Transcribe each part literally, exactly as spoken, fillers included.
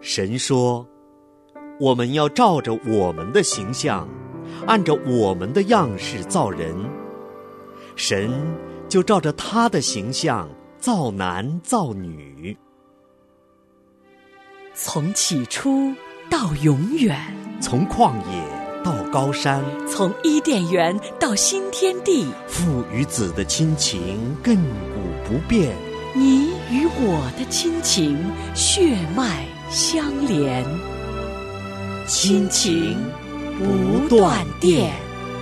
神说，我们要照着我们的形象，按照我们的样式造人。神就照着他的形象造男造女。 从起初到永远， 从旷野到高山， 从伊甸园到新天地， 父与子的亲情亘古不变， 你与我的亲情血脉相连，亲情不断电。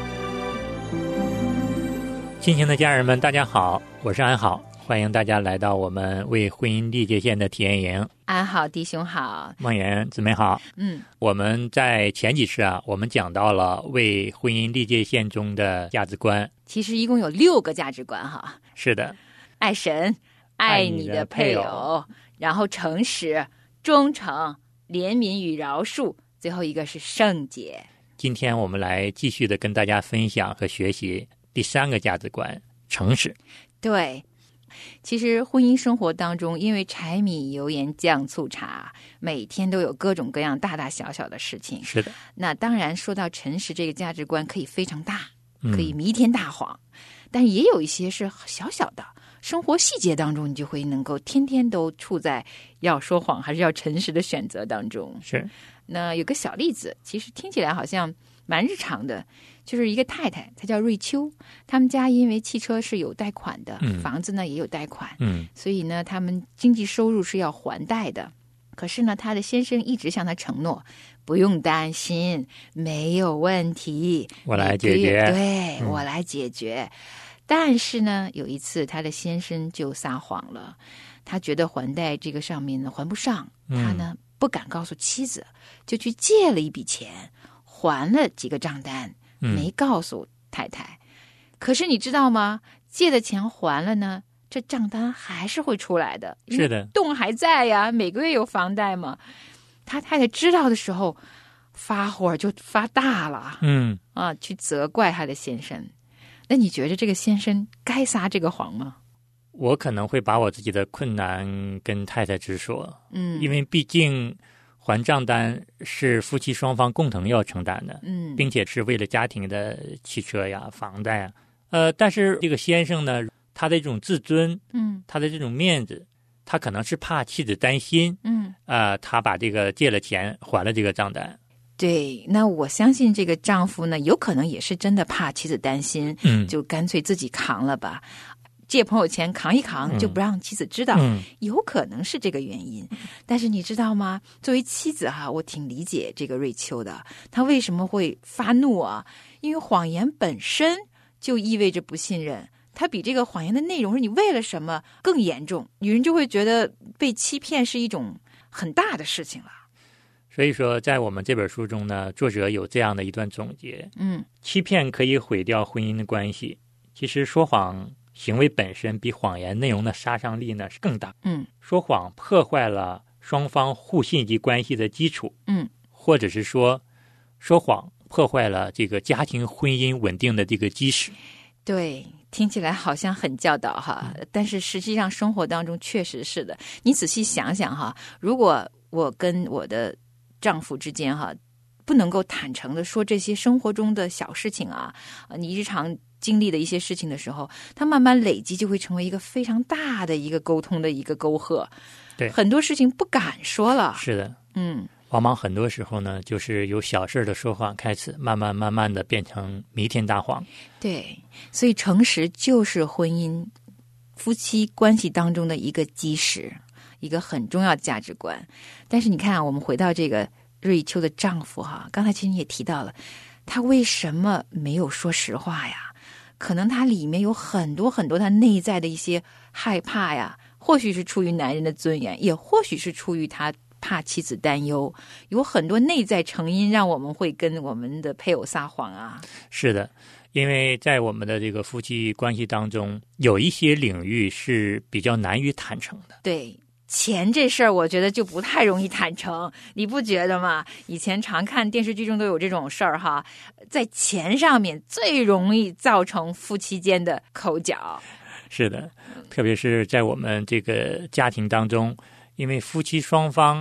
亲情的家人们，大家好，我是安好，欢迎大家来到我们为婚姻立界线的体验营。 安好，弟兄好， 梦妍姊妹好。 嗯， 我们在前几次啊，我们讲到了为婚姻立界线中的价值观， 其实一共有六个价值观哈。 是的， 爱神，爱你的配偶，然后诚实、忠诚、怜悯与饶恕，最后一个是圣洁。 今天我们来继续的跟大家分享和学习第三个价值观，诚实。 对，其实婚姻生活当中，因为柴米油盐酱醋茶，每天都有各种各样大大小小的事情。 是的， 那当然说到诚实这个价值观可以非常大， 嗯可以弥天大谎，但也有一些是小小的生活细节当中，你就会能够天天都处在要说谎还是要诚实的选择当中。 是。 那有个小例子，其实听起来好像蛮日常的，就是一个太太，她叫瑞秋，他们家因为汽车是有贷款的， 嗯、 房子呢也有贷款， 嗯， 所以呢他们经济收入是要还贷的。可是呢她的先生一直向她承诺，不用担心，没有问题， 我来解决， 对、 嗯、 我来解决。但是呢有一次她的先生就撒谎了，他觉得还贷这个上面呢还不上，他呢、嗯、不敢告诉妻子，就去借了一笔钱，还了几个账单，没告诉太太、嗯、可是你知道吗，借的钱还了呢，这账单还是会出来的， 是的， 洞还在呀，每个月有房贷嘛。他太太知道的时候发火就发大了， 嗯啊，去责怪他的先生。那你觉得这个先生该撒这个谎吗？ 我可能会把我自己的困难跟太太直说， 嗯， 因为毕竟还账单是夫妻双方共同要承担的， 嗯， 并且是为了家庭的汽车呀、房贷啊，呃，但是这个先生呢，他的这种自尊， 嗯， 他的这种面子，他可能是怕妻子担心， 嗯， 呃，他把这个借了钱还了这个账单。 对，那我相信这个丈夫呢，有可能也是真的怕妻子担心， 嗯， 就干脆自己扛了吧。借朋友钱扛一扛，就不让妻子知道、 嗯、 有可能是这个原因。但是你知道吗，作为妻子哈，我挺理解这个瑞秋的，她为什么会发怒啊？因为谎言本身就意味着不信任，它比这个谎言的内容是你为了什么更严重，女人就会觉得被欺骗是一种很大的事情了。 所以说在我们这本书中呢，作者有这样的一段总结， 嗯， 欺骗可以毁掉婚姻的关系，其实说谎行为本身比谎言内容的杀伤力呢是更大。 嗯， 说谎破坏了双方互信及关系的基础。 嗯， 或者是说，说谎破坏了这个家庭婚姻稳定的这个基石。 对，听起来好像很教导哈，嗯、但是实际上生活当中确实是的。你仔细想想哈，如果我跟我的丈夫之间哈，不能够坦诚的说这些生活中的小事情啊，你日常经历的一些事情的时候，它慢慢累积就会成为一个非常大的一个沟通的一个沟壑。 对， 很多事情不敢说了。 是的， 嗯， 往往很多时候呢，就是由小事的说谎开始，慢慢慢慢的变成弥天大谎。 对，所以诚实就是婚姻夫妻关系当中的一个基石，一个很重要的价值观。但是你看，我们回到这个瑞秋的丈夫哈，刚才其实你也提到了，他为什么没有说实话呀？可能他里面有很多很多他内在的一些害怕呀，或许是出于男人的尊严，也或许是出于他怕妻子担忧，有很多内在成因让我们会跟我们的配偶撒谎啊。 是的，因为在我们的这个夫妻关系当中，有一些领域是比较难于坦诚的。 对，钱这事儿我觉得就不太容易坦诚，你不觉得吗？以前常看电视剧中都有这种事儿哈，在钱上面最容易造成夫妻间的口角。 是的，特别是在我们这个家庭当中，因为夫妻双方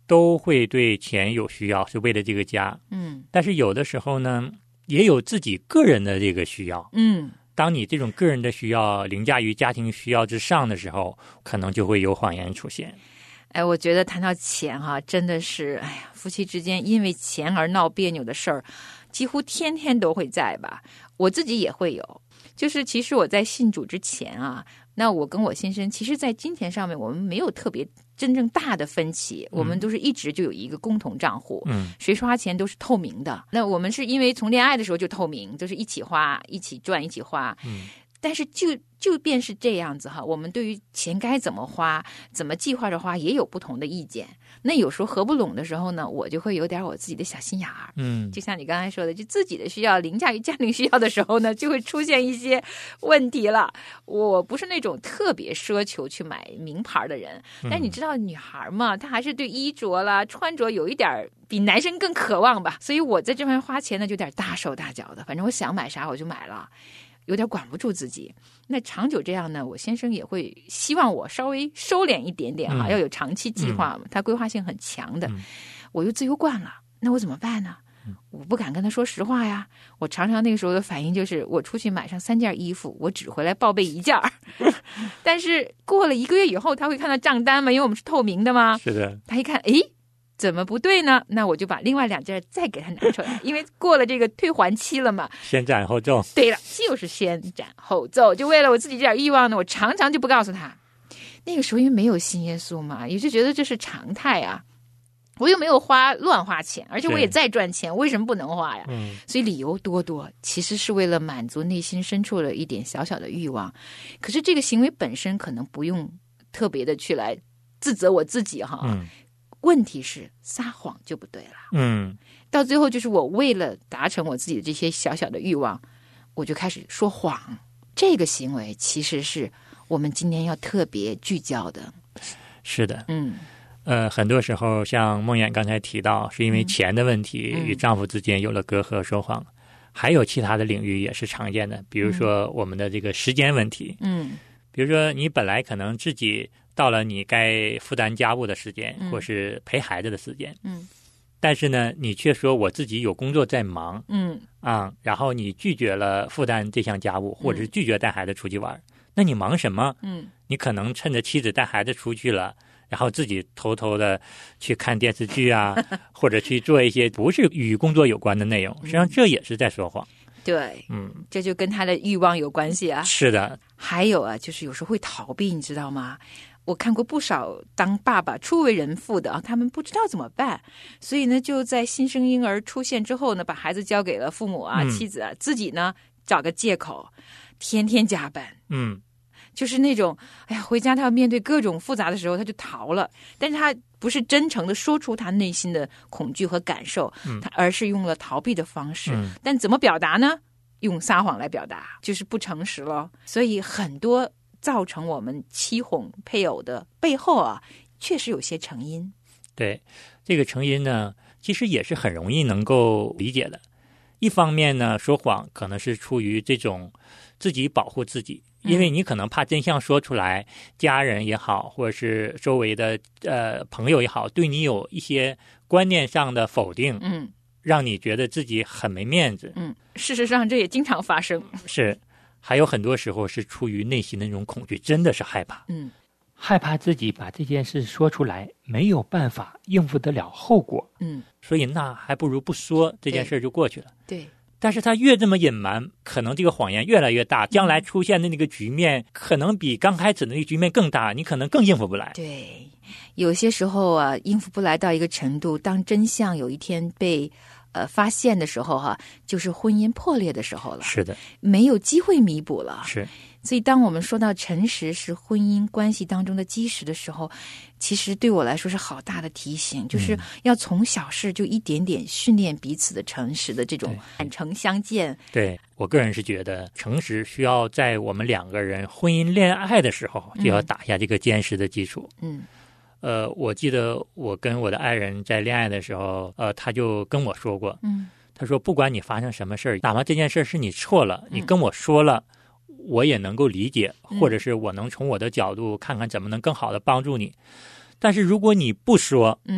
都会对钱有需要，是为了这个家。 嗯但是有的时候呢，也有自己个人的这个需要。 嗯， 当你这种个人的需要凌驾于家庭需要之上的时候，可能就会有谎言出现。 哎，我觉得谈到钱哈、啊，真的是，哎呀，夫妻之间因为钱而闹别扭的事儿，几乎天天都会在吧。我自己也会有，就是其实我在信主之前啊，那我跟我先生，其实在金钱上面我们没有特别真正大的分歧，我们都是一直就有一个共同账户， 嗯， 谁花钱都是透明的。那我们是因为从恋爱的时候就透明，都是一起花、一起赚、一起花。 嗯， 但是就就便是这样子哈，我们对于钱该怎么花、怎么计划着花也有不同的意见。那有时候合不拢的时候呢，我就会有点我自己的小心眼儿。 嗯， 就像你刚才说的，就自己的需要凌驾于家庭需要的时候呢，就会出现一些问题了。我不是那种特别奢求去买名牌的人，但你知道女孩嘛，她还是对衣着啦、穿着有一点比男生更渴望吧。所以我在这方面花钱呢，就有点大手大脚的，反正我想买啥我就买了。有点管不住自己，那长久这样呢，我先生也会希望我稍微收敛一点点哈、嗯，要有长期计划嘛，他规划性很强的、嗯，我又自由惯了，那我怎么办呢？嗯、我不敢跟他说实话呀，我常常那个时候的反应就是，我出去买上三件衣服，我只回来报备一件儿，但是过了一个月以后，他会看到账单嘛，因为我们是透明的嘛， 是的， 他一看，诶。怎么不对呢？那我就把另外两件再给他拿出来，因为过了这个退还期了嘛。 先斩后奏。 对了，就是先斩后奏。就为了我自己这点欲望呢，我常常就不告诉他。那个时候因为没有信耶稣嘛，也就觉得这是常态啊。我又没有花乱花钱，而且我也在赚钱，为什么不能花呀？ 嗯， 所以理由多多，其实是为了满足内心深处的一点小小的欲望。可是这个行为本身可能不用特别的去来自责我自己哈。 嗯。 问题是撒谎就不对了， 嗯， 到最后就是我为了达成我自己的这些小小的欲望，我就开始说谎。这个行为其实是我们今天要特别聚焦的。 是的， 嗯， 呃，很多时候像梦魇刚才提到，是因为钱的问题、嗯、与丈夫之间有了隔阂说谎、嗯，还有其他的领域也是常见的，比如说我们的这个时间问题， 嗯， 比如说你本来可能自己到了你该负担家务的时间、嗯、或是陪孩子的时间， 嗯， 但是呢你却说我自己有工作在忙， 嗯啊、嗯，然后你拒绝了负担这项家务，或者是拒绝带孩子出去玩、嗯、那你忙什么？ 嗯， 你可能趁着妻子带孩子出去了，然后自己偷偷的去看电视剧啊或者去做一些不是与工作有关的内容，实际上这也是在说谎。 对， 嗯， 这就跟他的欲望有关系啊。 是的， 还有啊，就是有时候会逃避，你知道吗？我看过不少当爸爸初为人父的啊，他们不知道怎么办，所以呢，就在新生婴儿出现之后呢，把孩子交给了父母啊、 嗯、 妻子啊，自己呢找个借口，天天加班。 嗯， 就是那种，哎呀，回家他要面对各种复杂的时候，他就逃了。但是他不是真诚的说出他内心的恐惧和感受， 嗯、 他而是用了逃避的方式、 嗯。 但怎么表达呢？用撒谎来表达，就是不诚实了。所以很多造成我们欺哄配偶的背后啊，确实有些成因。 对，这个成因呢，其实也是很容易能够理解的。一方面呢，说谎可能是出于这种自己保护自己，因为你可能怕真相说出来，嗯、家人也好，或者是周围的呃朋友也好，对你有一些观念上的否定， 嗯， 让你觉得自己很没面子。 嗯，事实上这也经常发生。 是，还有很多时候是出于内心的那种恐惧，真的是害怕。 嗯， 害怕自己把这件事说出来，没有办法应付得了后果。 嗯， 所以那还不如不说，这件事就过去了。 对。 但是他越这么隐瞒，可能这个谎言越来越大，将来出现的那个局面、嗯、可能比刚开始的那个局面更大，你可能更应付不来。 对，有些时候啊，应付不来到一个程度，当真相有一天被呃发现的时候哈、啊，就是婚姻破裂的时候了。 是的， 没有机会弥补了。 是。 所以当我们说到诚实是婚姻关系当中的基石的时候，其实对我来说是好大的提醒，就是要从小事就一点点训练彼此的诚实的这种坦诚相见。 对，我个人是觉得诚实需要在我们两个人婚姻恋爱的时候就要打下这个坚实的基础。 嗯， 呃，我记得我跟我的爱人在恋爱的时候，呃，他就跟我说过， 嗯， 他说不管你发生什么事儿，哪怕这件事是你错了，你跟我说了。嗯，我也能够理解，或者是我能从我的角度看看怎么能更好的帮助你。但是如果你不说， 嗯，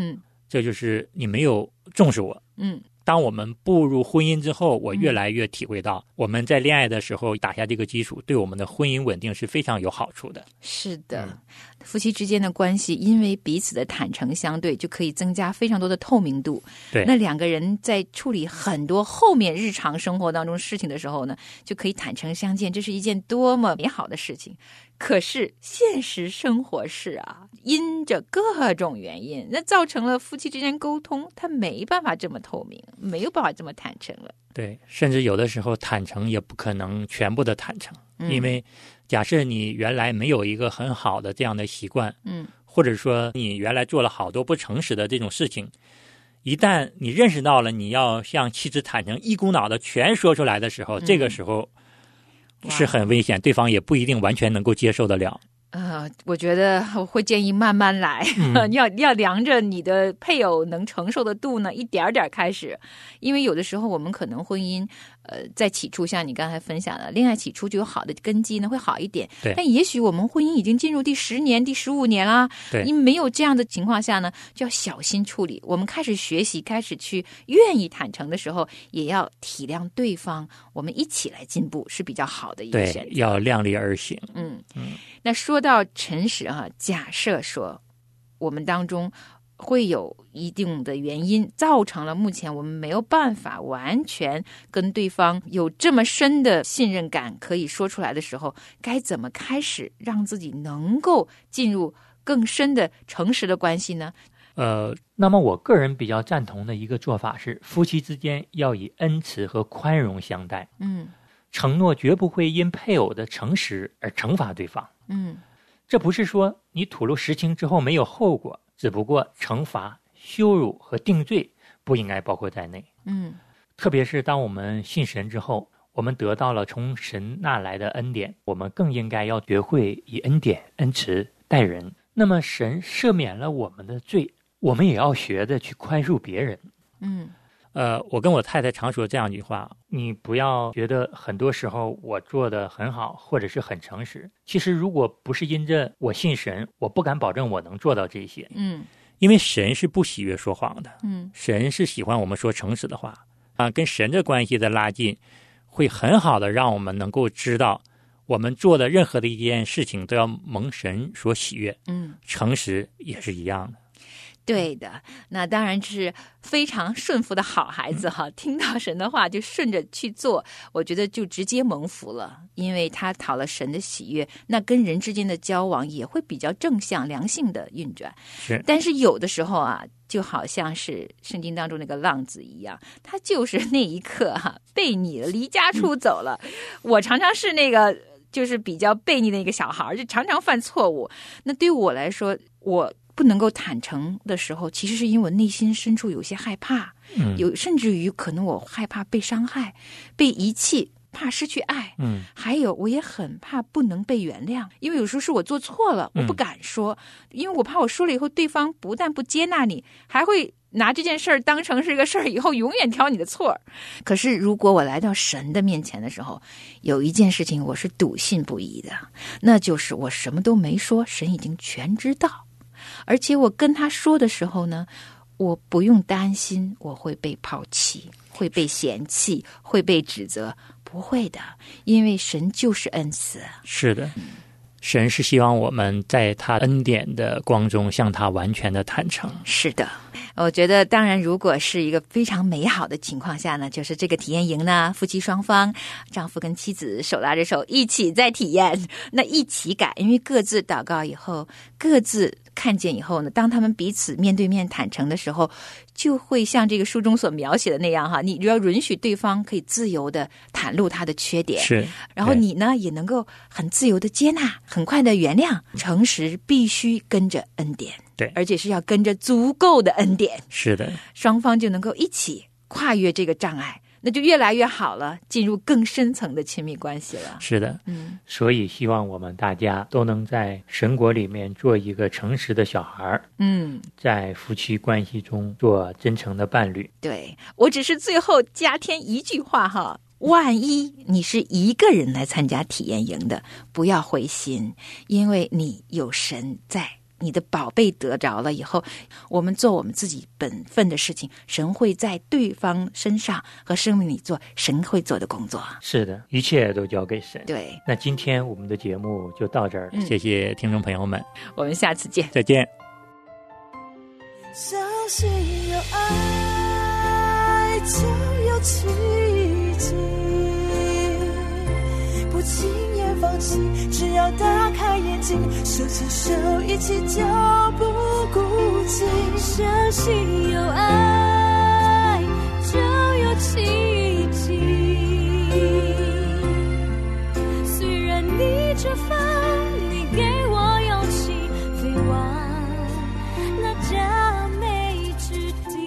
这就是你没有重视我。 嗯， 当我们步入婚姻之后，我越来越体会到，我们在恋爱的时候打下这个基础，对我们的婚姻稳定是非常有好处的。 是的、 嗯、 夫妻之间的关系因为彼此的坦诚相对，就可以增加非常多的透明度。 对， 那两个人在处理很多后面日常生活当中事情的时候呢，就可以坦诚相见，这是一件多么美好的事情。可是现实生活是啊，因着各种原因，那造成了夫妻之间沟通他没办法这么透明，没有办法这么坦诚了。 对，甚至有的时候坦诚也不可能全部的坦诚、嗯、因为假设你原来没有一个很好的这样的习惯， 嗯， 或者说你原来做了好多不诚实的这种事情，一旦你认识到了你要向妻子坦诚，一股脑的全说出来的时候、嗯、这个时候是很危险，对方也不一定完全能够接受得了。 呃，我觉得我会建议慢慢来， 嗯、 要要量着你的配偶能承受的度呢，一点点开始。因为有的时候我们可能婚姻，呃，在起初像你刚才分享的，恋爱起初就有好的根基呢，会好一点。 对。 但也许我们婚姻已经进入第十年、第十五年啦， 对， 因为没有这样的情况下呢，就要小心处理。我们开始学习，开始去愿意坦诚的时候，也要体谅对方，我们一起来进步是比较好的一个选择。 对，要量力而行。 嗯嗯。 那说到诚实啊，假设说我们当中会有一定的原因造成了目前我们没有办法完全跟对方有这么深的信任感可以说出来的时候，该怎么开始让自己能够进入更深的诚实的关系呢？ 呃，那么我个人比较赞同的一个做法是，夫妻之间要以恩慈和宽容相待。 嗯， 承诺绝不会因配偶的诚实而惩罚对方。 嗯， 这不是说你吐露实情之后没有后果，只不过惩罚、羞辱和定罪不应该包括在内。 嗯， 特别是当我们信神之后，我们得到了从神那来的恩典，我们更应该要学会以恩典、恩慈待人。那么神赦免了我们的罪，我们也要学着去宽恕别人。 嗯。 呃，我跟我太太常说这样一句话， 你不要觉得很多时候我做得很好或者是很诚实，其实如果不是因着我信神，我不敢保证我能做到这些。 嗯， 因为神是不喜悦说谎的。 嗯， 神是喜欢我们说诚实的话啊，跟神的关系的拉近会很好的让我们能够知道我们做的任何的一件事情都要蒙神所喜悦。 嗯， 诚实也是一样的。 对的，那当然是非常顺服的好孩子哈，听到神的话就顺着去做，我觉得就直接蒙福了，因为他讨了神的喜悦，那跟人之间的交往也会比较正向良性的运转。 是， 但是有的时候啊，就好像是圣经当中那个浪子一样，他就是那一刻哈、啊、背你了，离家出走了。嗯、我常常是那个就是比较悖逆的一个小孩，就常常犯错误。那对我来说，我不能够坦诚的时候，其实是因为我内心深处有些害怕， 嗯， 有甚至于可能我害怕被伤害、被遗弃，怕失去爱， 嗯， 还有我也很怕不能被原谅，因为有时候是我做错了，我不敢说，嗯、因为我怕我说了以后，对方不但不接纳你，还会拿这件事儿当成是一个事儿，以后永远挑你的错。可是如果我来到神的面前的时候，有一件事情我是笃信不疑的，那就是我什么都没说，神已经全知道。而且我跟他说的时候呢，我不用担心我会被抛弃，会被嫌弃，会被指责，不会的，因为神就是恩慈。 是的，神是希望我们在他恩典的光中向他完全的坦诚。 是的，我觉得当然如果是一个非常美好的情况下呢，就是这个体验营呢，夫妻双方丈夫跟妻子手拉着手一起在体验，那一起改，因为各自祷告以后，各自看见以后呢，当他们彼此面对面坦诚的时候，就会像这个书中所描写的那样哈，你要允许对方可以自由的袒露他的缺点， 是， 然后你呢也能够很自由的接纳，很快的原谅。诚实必须跟着恩典， 对， 而且是要跟着足够的恩典， 是的， 双方就能够一起跨越这个障碍，那就越来越好了，进入更深层的亲密关系了。 是的， 嗯， 所以希望我们大家都能在神国里面做一个诚实的小孩， 嗯， 在夫妻关系中做真诚的伴侣。 对，我只是最后加添一句话哈，万一你是一个人来参加体验营的，不要灰心，因为你有神在你的宝贝得着了以后，我们做我们自己本分的事情，神会在对方身上和生命里做神会做的工作。 是的，一切都交给神。 对， 那今天我们的节目就到这儿， 嗯谢谢听众朋友们， 我们下次见。 再见。 相信有爱就有奇迹，不轻言放弃，只要打开眼睛，手牵手一起就不孤寂。相信有爱就有奇迹，虽然逆着风，你给我勇气飞往那佳美之地。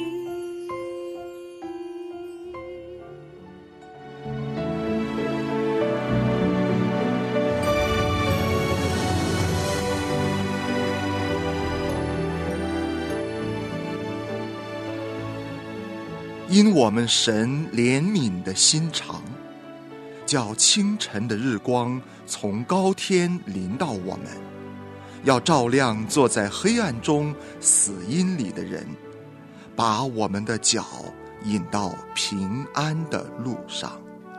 因我们神怜悯的心肠，叫清晨的日光从高天临到我们，要照亮坐在黑暗中死荫里的人，把我们的脚引到平安的路上。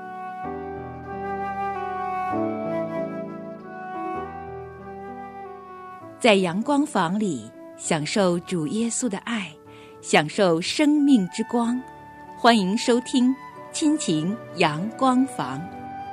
在阳光房里享受主耶稣的爱，享受生命之光。欢迎收听亲情阳光房。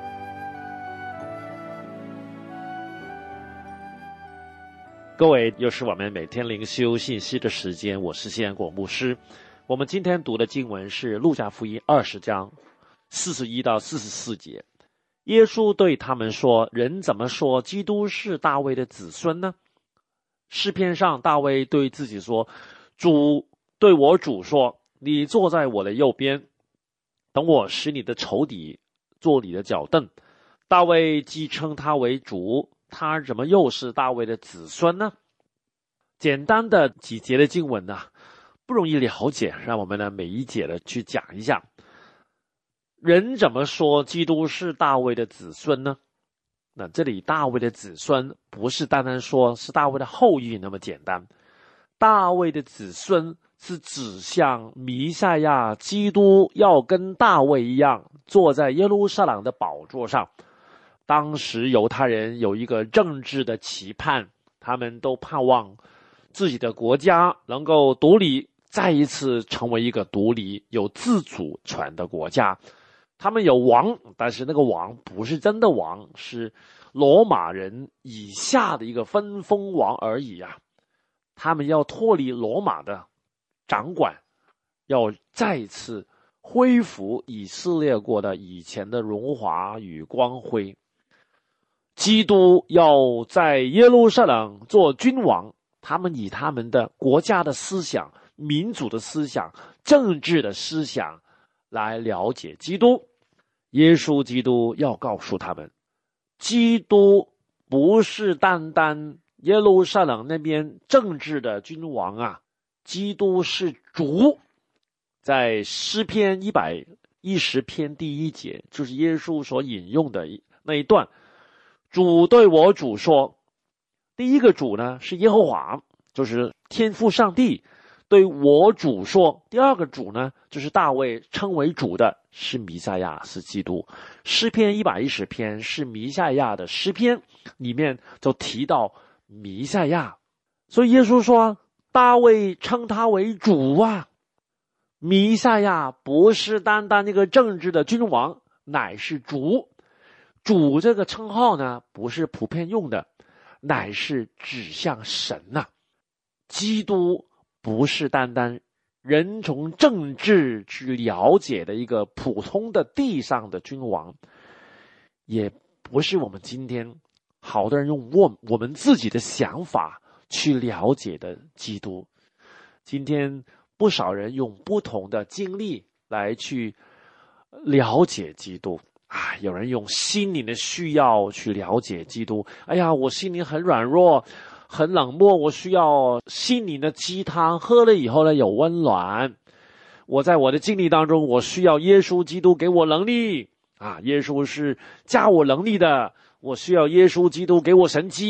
各位，又是我们每天灵修信息的时间，我是谢安果牧师。我们今天读的经文是路加福音二十章四十一到四十四节。耶稣对他们说，人怎么说基督是大卫的子孙呢？诗篇上大卫对自己说，主对我主说，你坐在我的右边，等我使你的仇敌做你的脚凳。大卫既称他为主，他怎么又是大卫的子孙呢？简单的几节的经文呢、啊，不容易了解，让我们呢每一节的去讲一下。人怎么说基督是大卫的子孙呢？那这里大卫的子孙不是单单说是大卫的后裔那么简单，大卫的子孙是指向弥赛亚基督要跟大卫一样坐在耶路撒冷的宝座上。当时犹太人有一个政治的期盼，他们都盼望自己的国家能够独立，再一次成为一个独立有自主权的国家。他们有王，但是那个王不是真的王，是罗马人以下的一个分封王而已啊。他们要脱离罗马的掌管，要再一次恢复以色列国的以前的荣华与光辉。基督要在耶路撒冷做君王，他们以他们的国家的思想、民主的思想、政治的思想来了解基督。耶稣基督要告诉他们，基督不是单单耶路撒冷那边政治的君王啊，基督是主。在诗篇一百一十篇第一节，就是耶稣所引用的那一段，主对我主说，第一个主呢是耶和华，就是天父上帝对我主说，第二个主呢就是大卫称为主的是弥赛亚，是基督。诗篇一百一十篇是弥赛亚的诗篇，里面就提到弥赛亚，所以耶稣说大卫称他为主啊。弥赛亚不是单单那个政治的君王，乃是主。主这个称号呢不是普遍用的，乃是指向神呐、啊。基督不是单单人从政治去了解的一个普通的地上的君王，也不是我们今天好多人用我我们自己的想法去了解的基督。今天不少人用不同的经历来去了解基督啊，有人用心灵的需要去了解基督。哎呀，我心灵很软弱，很冷漠，我需要心灵的鸡汤，喝了以后呢有温暖。我在我的经历当中，我需要耶稣基督给我能力啊，耶稣是加我能力的，我需要耶稣基督给我神迹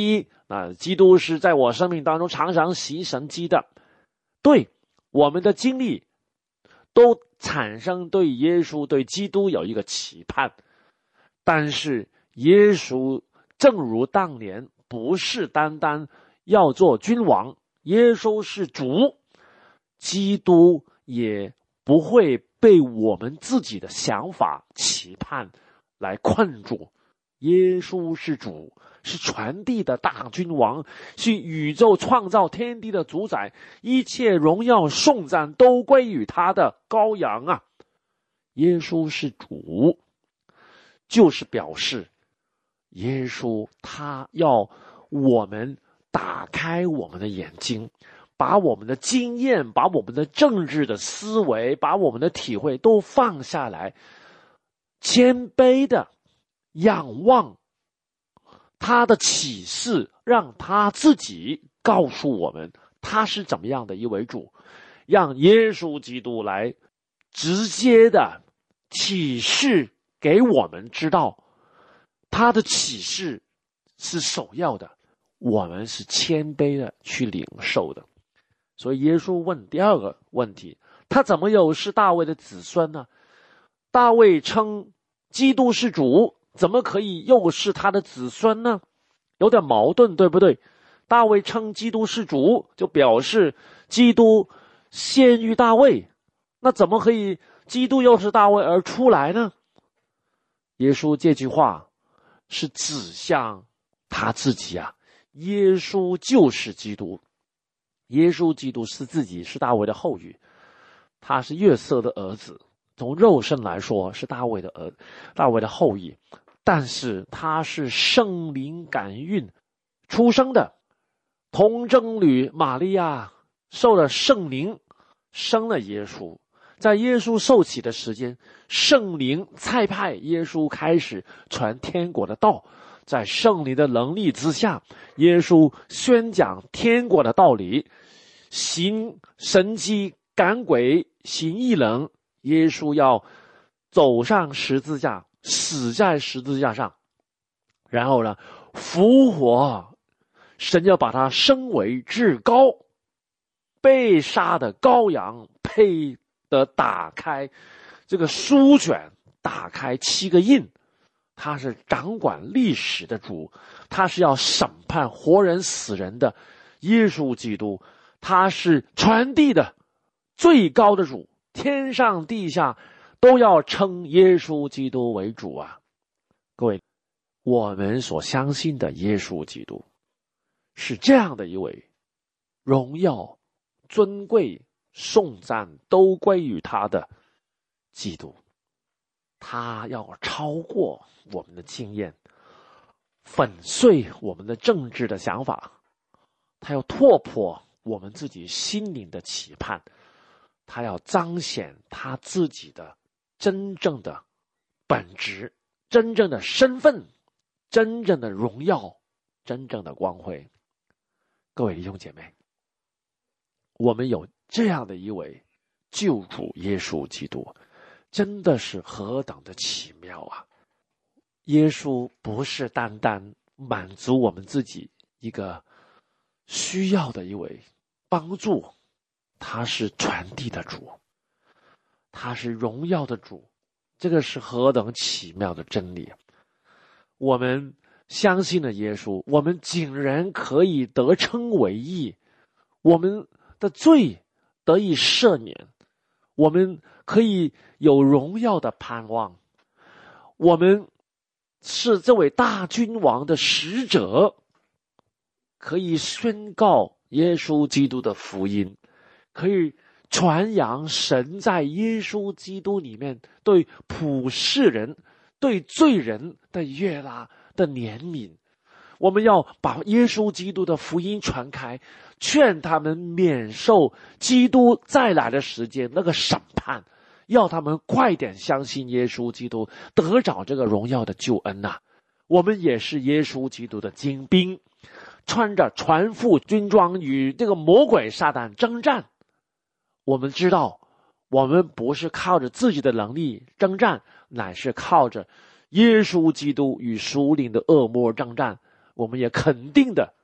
啊，基督是在我生命当中常常行神迹的。对，我们的经历都产生对耶稣、对基督有一个期盼。但是耶稣正如当年不是单单要做君王，耶稣是主，基督也不会被我们自己的想法期盼来困住。耶稣是主，是传递的大君王，是宇宙创造天地的主宰，一切荣耀颂赞都归于他的羔羊啊！耶稣是主，就是表示耶稣他要我们打开我们的眼睛，把我们的经验，把我们的政治的思维，把我们的体会都放下来，谦卑的仰望他的启示，让他自己告诉我们他是怎么样的一位主，让耶稣基督来直接的启示给我们知道，他的启示是首要的，我们是谦卑的去领受的。所以耶稣问第二个问题，他怎么又是大卫的子孙呢？大卫称基督是主，怎么可以又是他的子孙呢？有点矛盾，对不对？大卫称基督是主，就表示基督先于大卫，那怎么可以基督又是大卫而出来呢？耶稣这句话是指向他自己啊，耶稣就是基督，耶稣基督是自己是大卫的后裔，他是约瑟的儿子，从肉身来说是大卫的儿大卫的后裔，但是他是圣灵感孕出生的，童贞女玛利亚受了圣灵生了耶稣，在耶稣受洗的时间，圣灵差派耶稣开始传天国的道，在圣灵的能力之下，耶稣宣讲天国的道理，行神迹赶鬼，行异能，耶稣要走上十字架，死在十字架上，然后呢复活，神要把他升为至高，被杀的羔羊配的打开这个书卷，打开七个印，他是掌管历史的主，他是要审判活人死人的耶稣基督，他是传递的最高的主，天上地下都要称耶稣基督为主啊！各位，我们所相信的耶稣基督是这样的一位荣耀、尊贵、颂赞都归于他的基督，他要超过我们的经验，粉碎我们的政治的想法，他要拓破我们自己心灵的期盼，他要彰显他自己的真正的本质，真正的身份，真正的荣耀，真正的光辉。各位弟兄姐妹，我们有这样的一位救主耶稣基督，真的是何等的奇妙啊！耶稣不是单单满足我们自己一个需要的一位帮助，他是传递的主，他是荣耀的主，这个是何等奇妙的真理！我们相信了耶稣，我们竟然可以得称为义，我们的罪得以赦免，我们可以有荣耀的盼望，我们是这位大君王的使者，可以宣告耶稣基督的福音，可以传扬神在耶稣基督里面对普世人、对罪人的悦纳的怜悯。我们要把耶稣基督的福音传开，劝他们免受基督再来的时间那个审判，要他们快点相信耶稣基督，得着这个荣耀的救恩啊！我们也是耶稣基督的精兵，穿着全副军装与这个魔鬼撒旦征战。我们知道，我们不是靠着自己的能力征战，乃是靠着耶稣基督与属灵的恶魔征战。我们也肯定的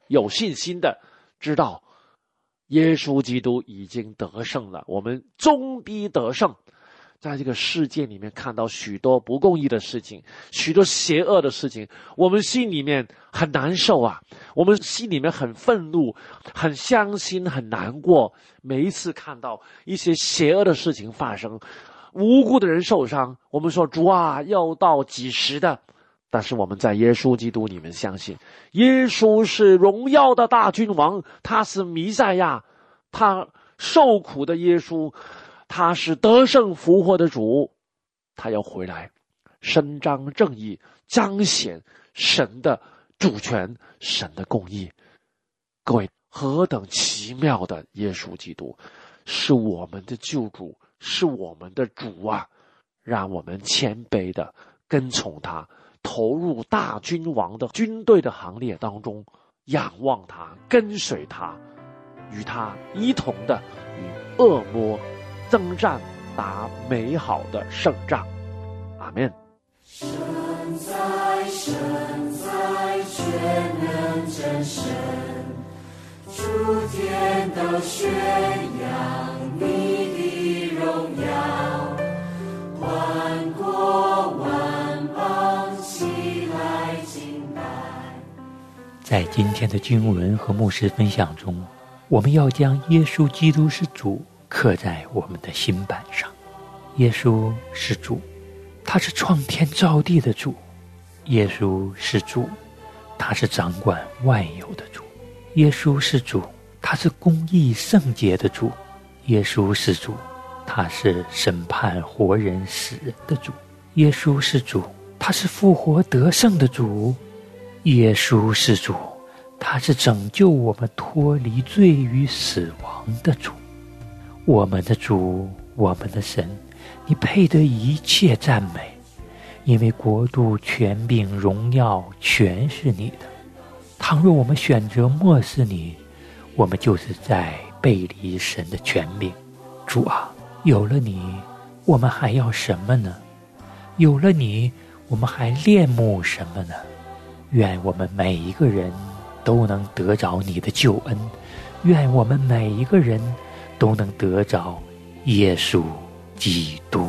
有信心的知道耶稣基督已经得胜了，我们终必得胜。在这个世界里面看到许多不公义的事情，许多邪恶的事情，我们心里面很难受啊，我们心里面很愤怒，很伤心，很难过。每一次看到一些邪恶的事情发生，无辜的人受伤，我们说主啊，要到几时的？但是我们在耶稣基督里面相信，耶稣是荣耀的大君王，他是弥赛亚，他受苦的耶稣，他是得胜复活的主，他要回来伸张正义，彰显神的主权，神的公义。各位，何等奇妙的耶稣基督，是我们的救主，是我们的主啊！让我们谦卑的跟从他，投入大君王的军队的行列当中，仰望他，跟随他，与他一同的与恶魔征战，打美好的胜仗。阿们。 神在，神在，全能真神，诸天都宣扬你的荣耀，万国万邦起来敬拜。 在今天的经文和牧师分享中，我们要将耶稣基督是主刻在我们的心板上。耶稣是主，他是创天造地的主。耶稣是主，他是掌管万有的主。耶稣是主，他是公义圣洁的主。耶稣是主，他是审判活人死人的主。耶稣是主，他是复活得胜的主。耶稣是主，他是拯救我们脱离罪与死亡的主。我们的主，我们的神，你配得一切赞美，因为国度、权柄、荣耀全是你的。倘若我们选择漠视你，我们就是在背离神的权柄。主啊，有了你，我们还要什么呢？有了你，我们还恋慕什么呢？愿我们每一个人都能得着你的救恩，愿我们每一个人都能得着耶稣基督。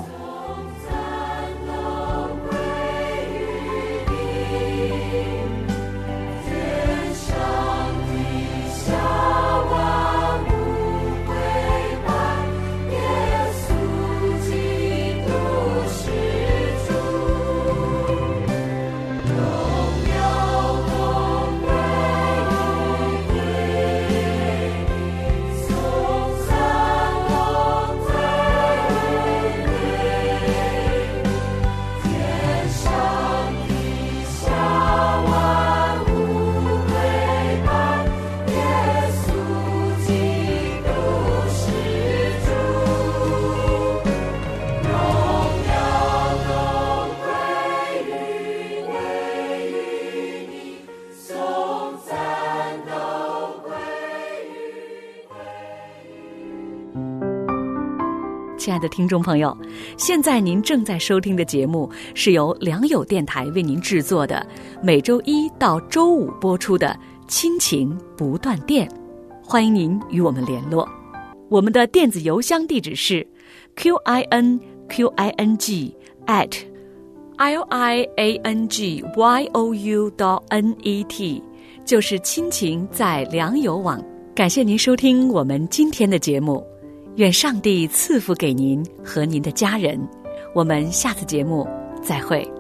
亲爱的听众朋友，现在您正在收听的节目是由良友电台为您制作的，每周一到周五播出的亲情不断电。欢迎您与我们联络，我们的电子邮箱地址是 q i n q i n g at l i a n g y o u dot n e t， 就是亲情在良友网。感谢您收听我们今天的节目，愿上帝赐福给您和您的家人。我们下次节目再会。